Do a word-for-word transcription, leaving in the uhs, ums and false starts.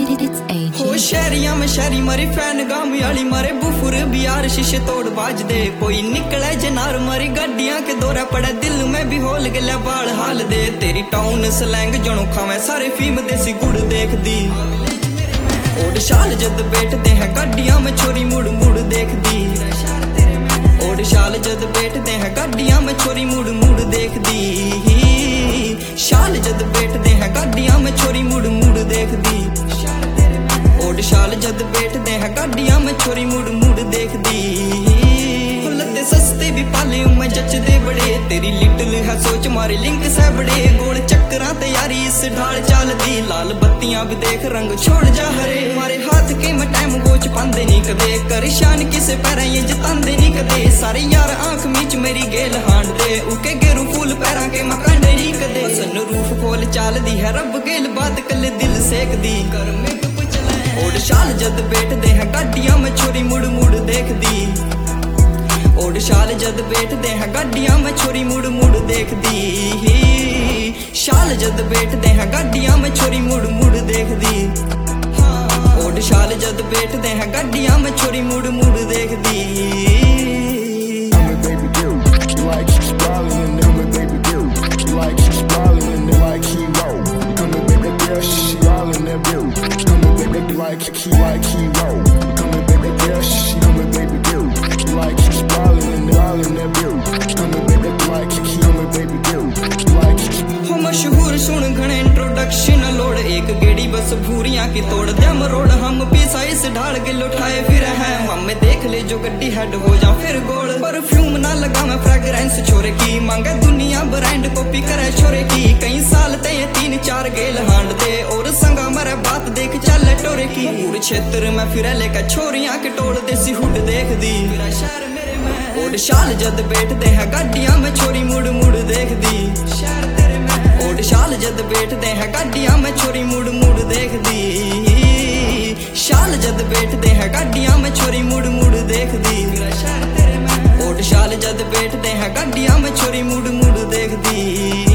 हो शहरिया में शहरी मरी फैन गामी वाली मारे बुफुर बियार शीशे तोड़ बाज दे कोई निकले जनार मारी गड्डियां के दौरा पड़े दिल में भी होल गया बाल हाल दे तेरी टाउन स्लैंग जनो खावे सारे फीम देसी गुड़ देख दी ओड शाल जद बैठते हैं गड्डियां में छोरी मुड़ मुड़ देख दी ओड शाल जद बैठते हैं गड्डियां में छोरी मुड़ मुड़ देख दी शाल जद बैठते हैं गड्डियां में छोरी मुड़ मुड़ देख दी ओड शाल जद बैठते हैं गड्डियां में छोरी मुड़ मुड़ देख दी लद्दे सस्ते भी पाले मैं जचदे बड़े तेरी लिटल है सोच मारी लिंक से बड़े गोल चक्करा तैयारी इस ढाल चाल दी लाल बत्तियां भी देख रंग छोड़ जा हरे मारे हाथ के मैं टाइम गोच पांदे नहीं कदे करिशान किसे पैरा ये जतांदे नहीं कदे सारे यार आंख मीच मेरी गेल हांड दे उके गेरू फूल पैरा के मकांडे नहीं कदे सन रूफ खोल चाल दी है रब गेल बात कल दिल सेक दी कर में ओड शाल जद बैठते हैं गड्डियां में छोरी मुड़ मुड़ देख दी ओड शाल जद बैठते हैं गड्डियां में छोरी मुड़ मुड़ देख दी शाल जद बैठते हैं गड्डियां में छोरी मुड़ मुड़ देख दी ओड शाल जद बैठते हैं गड्डियां में छोरी मुड़ मुड़ देख दी Like he like hero, coming baby girl, she coming baby girl, like she's ballin' and ballin' that view, coming baby like he coming baby girl, like हो मशहूर सुन घने इंट्रोडक्शन लोड एक गेड़ी बस भूरियां की तोड़ दे मरोड़ हम पीसा इस ढाल के लुटाए फिर है मम्मे देख ले जो गड्डी हेड हो जा फिर गोल परफ्यूम ना लगा मैं फ्रेग्रेंस छोरे की मांगे दुनिया ब्रांड कॉपी करे छोरे की कई साल ते तीन चार गेल हांड दे और संगा मरे बात देख चल टोरे की पूरे क्षेत्र में फिर लेकर छोरियां के टोड़ देसी हुड देख दी ओड शाल जद बैठते हैं गड्डियां में छोरी मुड़ मुड़ देख दी ओड शाल जद बैठते हैं गड्डियां में छोरी मुड़ मुड़ देख दी शाल जद बैठते हैं गड्डियां में छोरी मुड़ मुड़ देख दी ओड शाल जद बैठते हैं गड्डियां में छोरी मुड़ मुड़ देख दी।